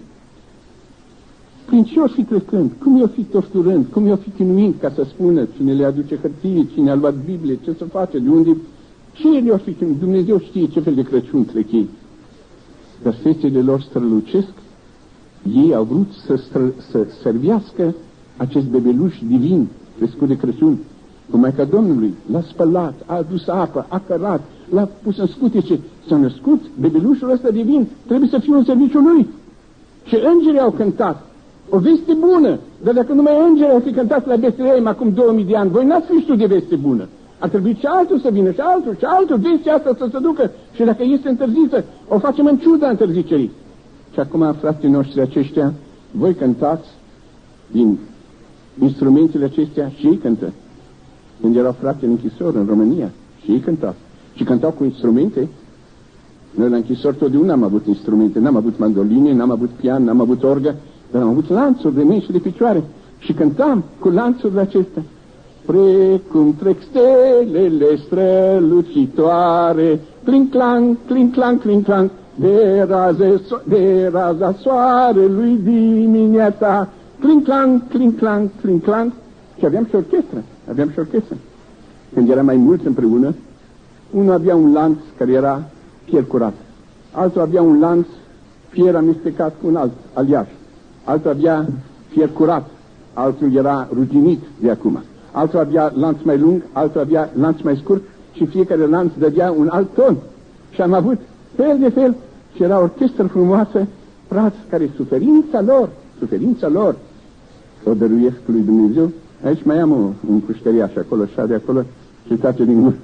prin ce o fi trecând, cum i-o fi torturând, cum i-o fi chinuind ca să spună cine le aduce hârtie, cine a luat Biblie, ce să face, de unde, ce le-o fi chinuind, Dumnezeu știe ce fel de Crăciun trec ei. Dar fețele lor strălucesc. Ei au vrut să, stră, să servească acest bebeluș divin, crescut de Crăciun, cu Maica Domnului. L-a spălat, a adus apă, a cărat, l-a pus în scutece. S-a născut bebelușul ăsta divin, trebuie să fie un serviciu lui. Și îngerii au cântat. O veste bună, dar dacă numai îngerii au fi cântat la Betlehem acum două mii de ani, voi n-ați fi știut de veste bună. Ar trebui și altul să vină, și altul, și altul, vestea asta să se ducă. Și dacă este întârzită, o facem în ciuda întârzicerii. Și acum, frații noștri aceștia, voi cântați din instrumentele acestea și ei cântă. Când erau frați în închisor în România, și ei cântau. Și cântau cu instrumente. Noi la închisor totdeauna am avut instrumente, n-am avut mandoline, n-am avut pian, n-am avut orgă, dar am avut lanțuri de mâini și de picioare. Și cântam cu lanțurile acestea. Precum trec stelele strălucitoare, cling-clang, cling-clang, cling-clang, de, raze, de raza soarelui dimineața, cling-clang, cling-clang, cling-clang. Și aveam și orchestră, aveam și orchestră. Când eram mai mulți împreună, unul avea un lanț care era fier curat, altul avea un lanț fier amestecat cu un alt aliaj, altul avea fier curat, altul era ruginit de acum, altul avea lanț mai lung, altul avea lanț mai scurt și fiecare lanț dădea un alt ton. Și am avut fel de fel și era o orchestră frumoasă, frați care suferința lor, suferința lor, o dăruiesc lui Dumnezeu. Aici mai am un, un pușcăriaș acolo, așa de acolo, și tace din gură.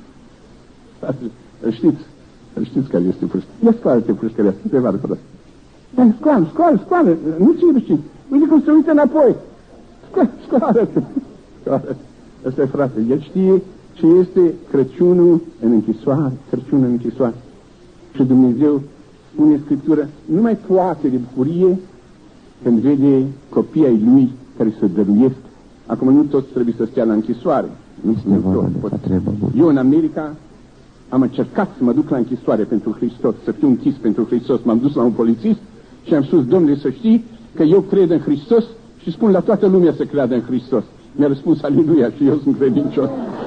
Știți, știți care este pușcăriaș. Ia scoală-te pușcăriaș, nu te vadă fără. Scoală, scoală, scoală, nu ți-i rușine. Uite cum se uită înapoi. Scoală, scoală-te. Scoală. Ăsta e frate, el știe ce este Crăciunul în închisoare, Crăciunul în închisoare. Și Dumnezeu spune Scriptură, nu mai poate de bucurie când vede copiii ai lui care se dăruiesc. Acum nu toți trebuie să stea la închisoare. Nu nu toți. Eu în America am încercat să mă duc la închisoare pentru Hristos, să fiu închis pentru Hristos. M-am dus la un polițist și am spus, Domnule, să știi că eu cred în Hristos și spun la toată lumea să creadă în Hristos. Mi-a răspuns, aleluia, și eu sunt credincios.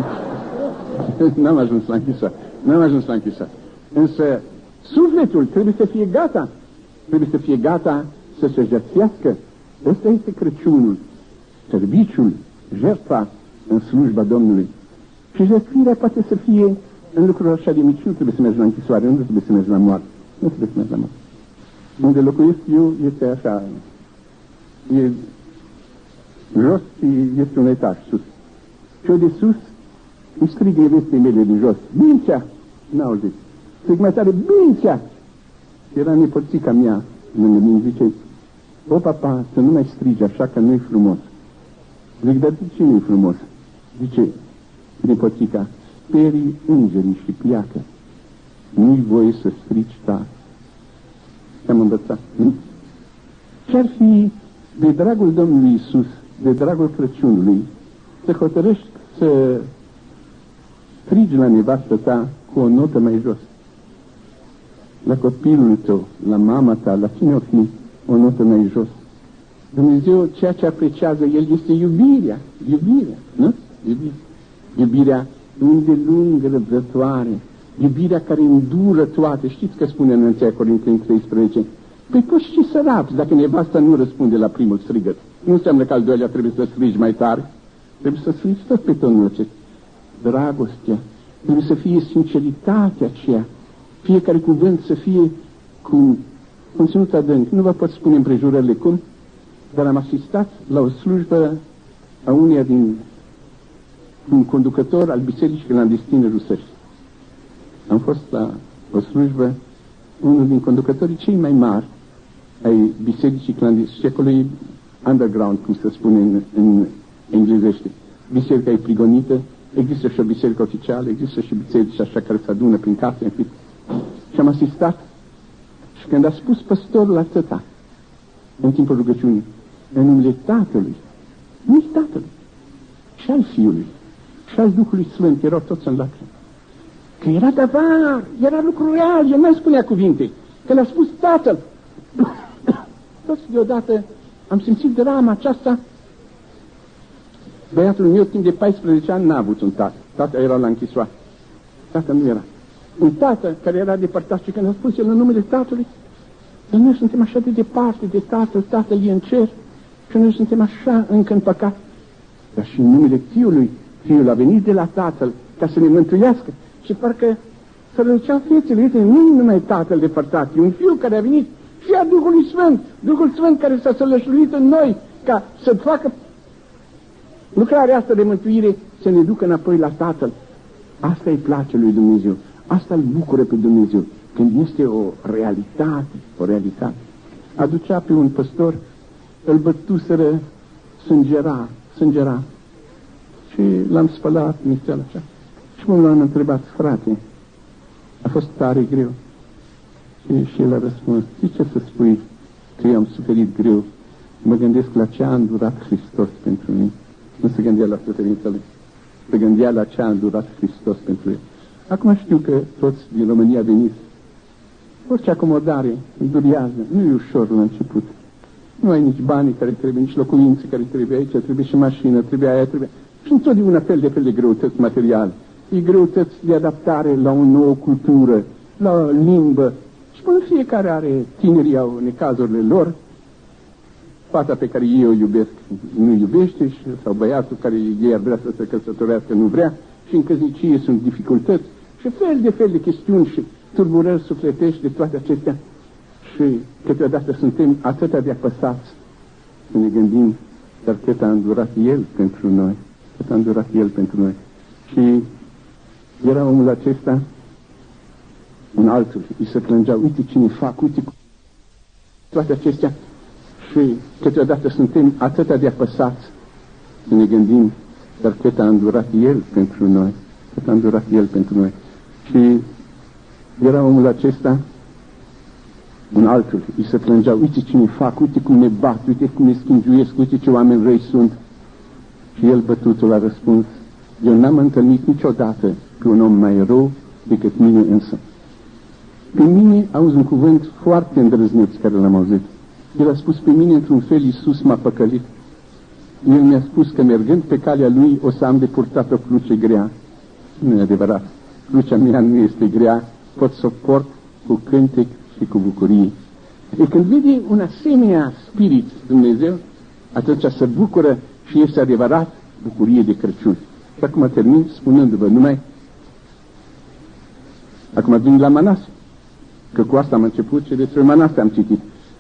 N-am ajuns la închisoare. N-am ajuns la închisoare. Însă sufletul trebuie să fie gata. Trebuie să fie gata să se jertfească. Ăsta este Crăciunul. Serviciul, jertfa în slujba Domnului. Și jertfirea poate să fie în lucruri așa de mici. Nu trebuie să mergi la închisoare, nu trebuie să mergi la moarte. Nu trebuie să mergi la moarte. Unde locuiesc eu este așa, e jos și este un etaj sus. Și eu de sus îmi strig nevestei mele de jos, Bincea! N-auzit. Strig mai tare, Bincea! Era nepoțica mea lângă mine, zice, o, papa, să nu mai strigi așa că nu-i frumos. Zic, dar de ce nu-i frumos? Zice nepoțica, sperii îngerii și pleacă. Nu-i voie să strigi tare. Am învățat, nu? Ce-ar fi de dragul Domnului Iisus, de dragul Crăciunului, să hotărăști să strigi la nevastă ta cu o notă mai jos? La copilul tău, la mama ta, la cine o fi, o notă mai jos. Dumnezeu, ceea ce apreciază El este iubirea, iubirea, nu? Iubirea. Iubirea îndelungă, răbdătoare, iubirea care îndură toate. Știți că spune în întâi Corinteni treisprezece? Păi poți și să rabzi dacă nevasta nu răspunde la primul strigăt. Nu înseamnă că al doilea trebuie să strigi mai tare. Trebuie să strigi tot pe tonul acesta. Dragostea, trebuie să fie sinceritatea aceea. Fiecare cuvânt să fie cu conținut adânc. Nu vă pot spune împrejurările cum, dar am asistat la o slujbă a uneia din un conducător al bisericii clandestine rusești. Am fost la o slujbă, unul din conducătorii cei mai mari ai bisericii clandestine, și acolo e underground, cum se spune în, în englezește. Biserica e prigonită, există și o biserică oficială, există și biserici așa care se adună prin case, în fit. Și am asistat și când a spus păstorul atâta, în timpul rugăciunii, în numele Tatălui, nu-i Tatălui, și al Fiului, și al Duhului Sfânt, erau toți în lacrimi. Că era davar, era lucru real, el nu spunea cuvinte, că le-a spus Tatăl. Toți deodată am simțit drama aceasta. Băiatul meu timp de paisprezece ani n-a avut un tată. Tata era la închisoare. Tata nu era. Un tată care era depărtat și când a spus el în numele Tatălui, dar noi suntem așa de departe de Tatăl, Tatăl e în cer și noi suntem așa încă în păcat. Dar și în numele Fiului, Fiul a venit de la Tatăl ca să ne mântuiască. Și parcă să răduceau fețele, uite, nu numai Tatăl depărtat, e un Fiu care a venit și a Duhului Sfânt, Duhul Sfânt care s-a sălășluit în noi ca să facă lucrarea asta de mântuire, să ne ducă înapoi la Tatăl. Asta îi place lui Dumnezeu, asta îl bucură pe Dumnezeu, când este o realitate, o realitate. Aducea pe un păstor, îl bătuseră, sângera, sângera și l-am spălat misteala așa. Și cum l-am întrebat, frate, a fost tare greu. Și, și el a răspuns, știi ce să spui că eu am suferit greu? Mă gândesc la ce a îndurat Hristos pentru mine. Nu se gândea la suferința lui, se gândea la ce a îndurat Hristos pentru el. Acum știu că toți din România veniți. Orice acomodare durează, nu e ușor la început. Nu ai nici banii care trebuie, nici locuințe care trebuie aici, trebuie și mașină, trebuie aia, trebuie... Și întotdeauna fel de fel de greutăți materiale. E greutăți de adaptare la o nouă cultură, la o limbă. Și până fiecare are, tinerii au necazurile lor. fata pe care ei o iubesc nu iubește, sau băiatul care ei ar vrea să se căsătorească nu vrea, și în căsnicie sunt dificultăți și fel de fel de chestiuni și tulburări sufletești de toate acestea. Și câteodată suntem atât de apăsați să ne gândim, dar cât a îndurat El pentru noi, cât a îndurat El pentru noi. Și era omul acesta, un altul, îi se plângea, uite cine fac, uite toate acestea. Și câteodată suntem atât de apăsați să ne gândim, dar cât a îndurat El pentru noi, cât a îndurat El pentru noi. Și era omul acesta, un altul, îi se plângea, uite cine fac, uite cum ne bat, uite cum ne schingiuiesc, uite ce oameni răi sunt. Și el, bătutul, a răspuns, eu n-am întâlnit niciodată pe un om mai rău decât mine însă. Pe mine auzi un cuvânt foarte îndrăzneț care l-am auzit. El a spus, pe mine într-un fel Iisus m-a păcălit. El mi-a spus că mergând pe calea Lui o să am de purtat o cruce grea. Nu e adevărat. Crucea mea nu este grea, pot să o port cu cântec și cu bucurie. E când vede un asemenea spirit Dumnezeu, atunci se bucură și este adevărat bucurie de Crăciun. Și acum termin spunându-vă numai, acum vin la Manase, că cu asta am început și despre Manase am citit.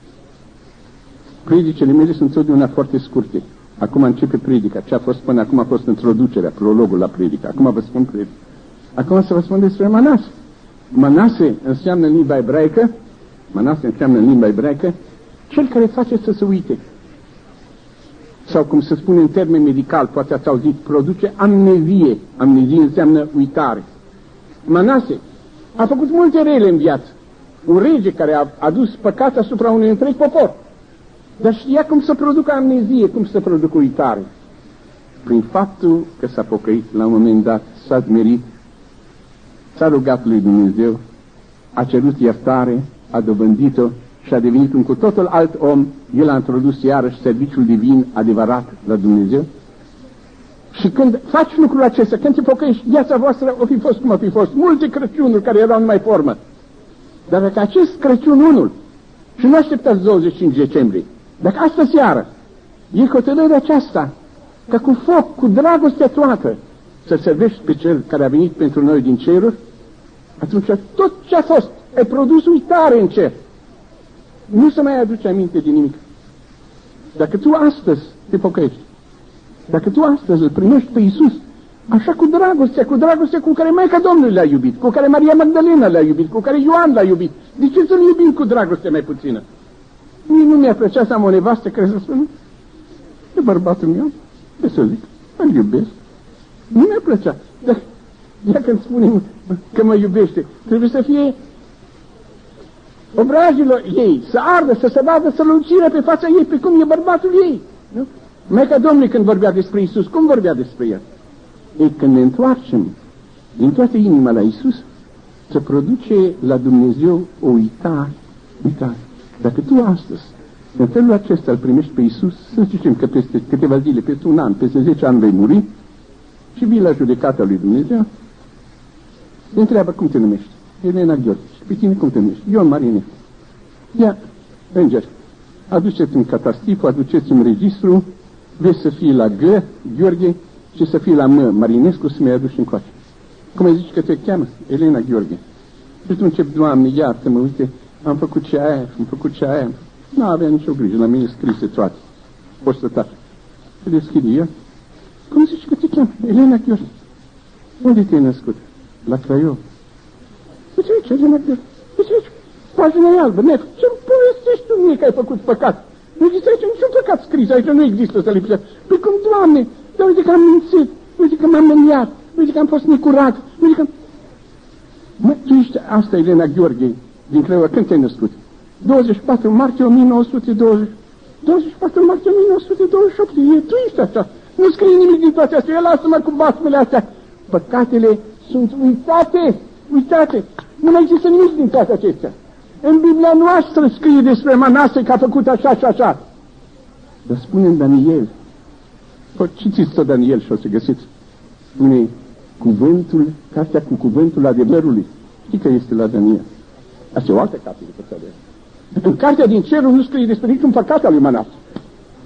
Predicele mele sunt totdeauna foarte scurte. Acum începe predica. Ce a fost până acum a fost introducerea, prologul la predica. Acum vă spun predica. Acum să vă spun despre Manase. Manase înseamnă în limba ebraică, Manase înseamnă în limba ebraică, cel care face să se uite. Sau cum se spune în termen medical, poate ați auzit, produce amnezie. Amnezie înseamnă uitare. Manase a făcut multe rele în viață. Un rege care a adus păcat asupra unui întreg popor. Dar știa cum să producă amnezie, cum să producă uitare. Prin faptul că s-a pocăit la un moment dat, s-a smerit, s-a rugat lui Dumnezeu, a cerut iertare, a dobândit-o și a devenit un cu totul alt om. El a introdus iarăși serviciul divin adevărat la Dumnezeu. Și când faci lucrul acesta, când te pocăiești, viața voastră o fi fost cum o fi fost. Multe Crăciunuri care erau numai formă. Dar dacă acest Crăciun unul, și nu așteptați douăzeci și cinci decembrie, dacă astă seară e hotărârea aceasta, că cu foc, cu dragostea toată, să servești pe Cel care a venit pentru noi din ceruri, atunci tot ce a fost, ai produs uitare în cer. Nu se mai aduce aminte de nimic. Dacă tu astăzi te pocăiești, dacă tu astăzi îl primești pe Iisus, așa cu dragostea, cu dragostea cu care Maica Domnului l-a iubit, cu care Maria Magdalena l-a iubit, cu care Ioan l-a iubit, de ce să-l iubim cu dragostea mai puțină? Mie nu mi-a plăcea să am o nevastă care să spună, e bărbatul meu, ce să zic, îl iubesc. Nu mi-a plăcea. Dar ea când spune că mă iubește, trebuie să fie obrajilor ei, să ardă, să se vadă strălucirea pe fața ei, pe cum e bărbatul ei. Nu? Maica Domnului când vorbea despre Iisus, cum vorbea despre El? Ei, când ne întoarcem din toată inima la Iisus, se produce la Dumnezeu o uitare, uitare. Dacă tu astăzi, în felul acesta, îl primești pe Iisus, să zicem că peste câteva zile, peste un an, peste zece ani vei muri și vii la judecata lui Dumnezeu, te întreabă cum te numești. Elena Gheorghe. Și pe tine cum te numești? Ion Marinescu. Ia, îngeri, aduceți un catastif, aduceți un registru, vezi să fii la G, Gheorghe, și să fii la M, Marinescu, să mi-ai aduci încoace. Cum ai zici că te cheamă? Elena Gheorghe. Și tu începi, Doamne, iartă-mă, uite, am făcut ce aia, am făcut ce aia. Nu avea nicio grijă, la mine scrise toate. Poți să taci. Și deschide el. Cum zici că te cheamă? Elena Gheorghe. Unde te-ai născut? La Craiova. Uite aici, Elena Gheorghe. Uite aici, pagina e albă, nef. Ce-mi povestești tu mie că ai făcut păcat? Nu există aici niciun păcat scris, aici nu există să lipsească. Păi cum, Doamne, dar uite că am mințit, uite că m-am mâniat, uite că am fost necurat, uite că... Mă, tu ești asta, Elena Gheorghe, din Craiova, când te-ai născut? douăzeci și patru martie o mie nouă sute douăzeci. douăzeci și patru martie o mie nouă sute douăzeci și opt. E, tu ești așa. Nu scrie nimic din toate astea. Lasă-mă cu basmele astea. Păcatele sunt uitate. Uitate. Nu mai există nimic din toate acestea. În Biblia noastră scrie despre Manase că a făcut așa și așa. Dar spune în Daniel. Păi citiți tot Daniel și o să găsiți. Spune cuvântul, cartea cu cuvântul adevărului. Știi că este la Daniel. Asta e o altă carte decât să. În cartea din cerul nu scrie despre niciun păcat al lui Manase.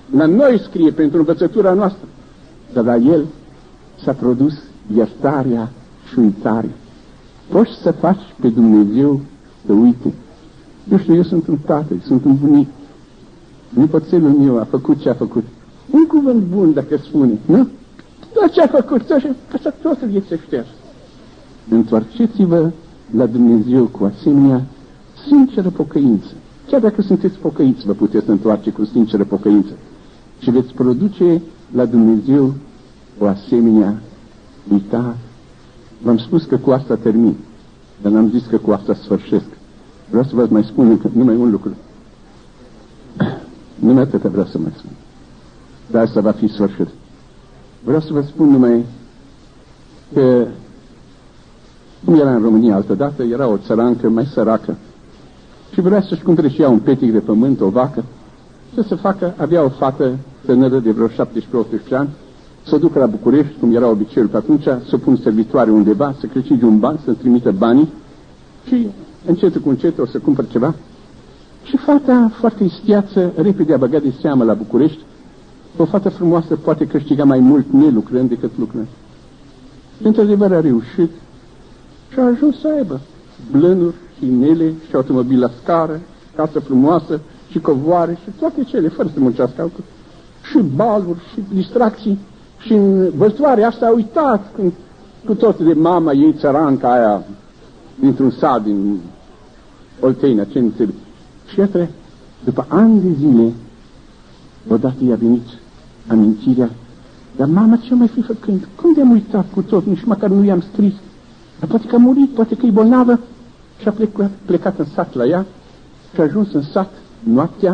La noi scrie pentru învățătura noastră, dar la El s-a produs iertarea și uitarea. Poți să faci pe Dumnezeu să uite. Eu știu, eu sunt un tată, sunt un bunic. Nipoțelul meu a făcut ce a făcut. Un cuvânt bun dacă spune, nu? Tot ce a făcut, așa totul este șters. Întoarceți-vă la Dumnezeu cu asemenea sinceră pocăință. Chiar dacă sunteți pocăiți, vă puteți întoarce cu sinceră pocăință. Și veți produce la Dumnezeu o asemenea uitare. V-am spus că cu asta termin, dar n-am zis că cu asta sfârșesc. Vreau să vă mai spun încă numai un lucru. Numai atât vreau să mai spun. Dar asta va fi sfârșit. Vreau să vă spun numai că, cum era în România altădată, era o țărancă mai săracă și vrea să-și cumpere și ea un petic de pământ, o vacă, să se facă, avea o fată tânără de vreo șaptesprezece ani, să o ducă la București, cum era obiceiul pe atunci, să pun servitoare undeva, să câștige un ban, să trimită banii și încetul cu încetul o să cumpăr ceva. Și fata, foarte istiață, repede a băgat de seamă la București. O fată frumoasă poate câștiga mai mult nelucrând decât lucrând. Și într-adevăr a reușit și a ajuns să aibă blânuri și inele și automobil la scară, casă frumoasă și covoare și toate cele, fără să muncească, și baluri și distracții. Și în văztoarea asta a uitat când, cu tot de mama ei, țăranca aia, dintr-un sat din Oltenia, ce înțeleg. Și iată, după ani de zile, odată i-a venit amintirea, dar mama ce mai fi făcând? Cum de-am uitat cu tot? Nici măcar nu i-am scris. Dar poate că a murit, poate că e bolnavă. Și a plecat, plecat în sat la ea și a ajuns în sat noaptea,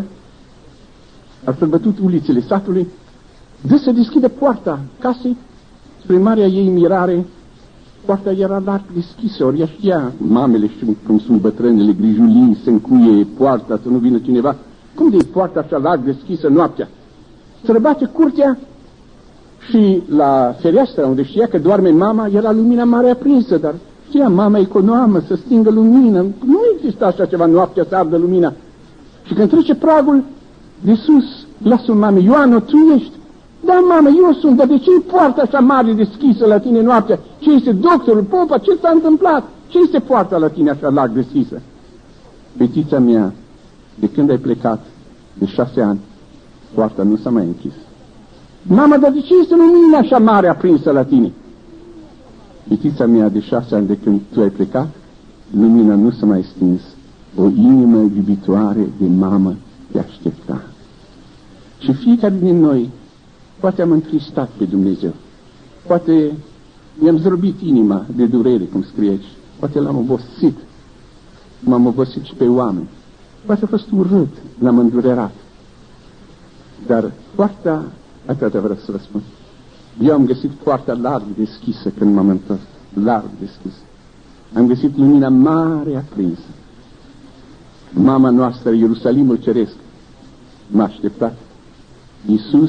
a străbătut ulițele satului, de să deschide poarta casei. Spre marea ei mirare, poarta era larg deschisă, ori ea știa, mamele știu cum sunt bătrânele, grijulii, se încuie poarta să nu vină cineva. Cum de-i poarta așa larg deschisă noaptea? Străbate curtea și la fereastra unde știa că doarme mama era lumina mare aprinsă, dar știa mama economă să stingă lumină. Nu exista așa ceva noaptea să ardă lumina. Și când trece pragul de sus, lasă mamei, Ioană, tu ești? Da, mamă, eu sunt, dar de ce e poarta așa mare deschisă la tine noaptea? Ce este doctorul, popa, ce s-a întâmplat? Ce este poarta la tine așa larg deschisă? Fetița mea, de când ai plecat, de șase ani, poarta nu s-a mai închis. Mama, dar de ce este lumina așa mare aprinsă la tine? Fetița mea, de șase ani, de când tu ai plecat, lumina nu s-a mai stins. O inimă iubitoare de mamă te aștepta. Și fiecare din noi poate am întristat pe Dumnezeu. Poate i-am zdrobit inima de durere, cum scrie aici. Poate l-am obosit. M-am obosit și pe oameni. Poate a fost urât, l-am îndurerat. Dar poarta, atâta vreau să vă spun, eu am găsit poarta larg deschisă când m-am întors. Larg deschisă. Am găsit lumina mare aprinsă. Mama noastră, Ierusalimul Ceresc, m-a așteptat. Iisus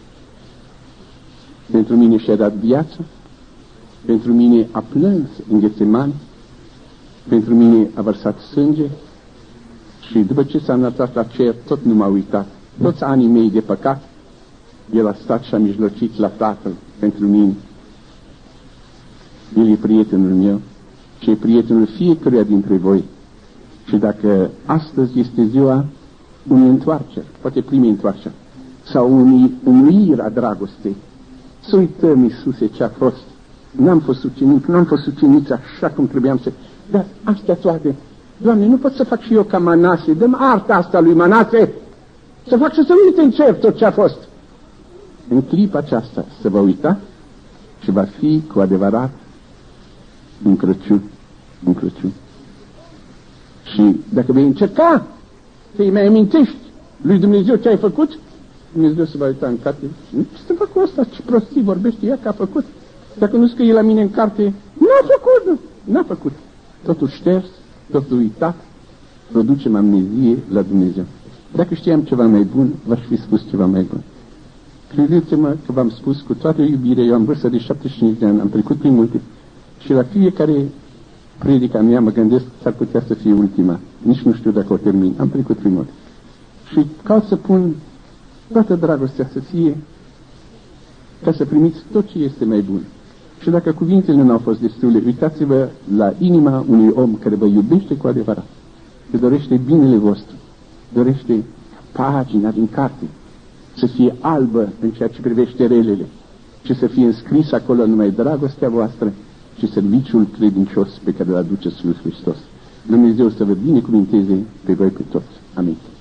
pentru mine și-a dat viață, pentru mine a plâns în Ghețemani, pentru mine a vărsat sânge și după ce s-a înălțat la cer, tot nu m-a uitat. Toți anii mei de păcat, El a stat și a mijlocit la Tatăl pentru mine. El e prietenul meu și e prietenul fiecăruia dintre voi. Și dacă astăzi este ziua unei întoarceri, poate primi întoarceri, sau unui înluire a dragostei, să uităm, Iisuse, ce a fost. N-am fost ucenic, n-am fost uceniță așa cum trebuiam să... Dar astea toate, Doamne, nu pot să fac și eu ca Manase, dăm arta asta lui Manase, să fac și să uite în cer tot ce a fost. În clipa aceasta se va uita și va fi cu adevărat un Crăciun, un Crăciun. Și dacă vei încerca să-i mai amintești lui Dumnezeu ce ai făcut, Dumnezeu se va uita în carte. Ce să fac cu asta? Ce prostii vorbește ea că a făcut? Dacă nu scrie la mine în carte, n-a făcut, n-a făcut. Totul șters, totul uitat, producem amnezie la Dumnezeu. Dacă știam ceva mai bun, v-aș fi spus ceva mai bun. Credeți-mă că v-am spus cu toată iubirea, eu am vârstă de șaptezeci și cinci de ani, am trecut prin multe și la fiecare predica mea mă gândesc că s-ar putea să fie ultima. Nici nu știu dacă o termin. Am trecut prin multe. Și caut să pun toată dragostea să fie ca să primiți tot ce este mai bun. Și dacă cuvintele nu au fost destule, uitați-vă la inima unui om care vă iubește cu adevărat, că dorește binele vostru, dorește pagina din carte să fie albă în ceea ce privește relele și să fie înscris acolo numai dragostea voastră și serviciul credincios pe care îl aduceți lui Hristos. Dumnezeu să vă binecuvinteze pe voi pe toți. Amin.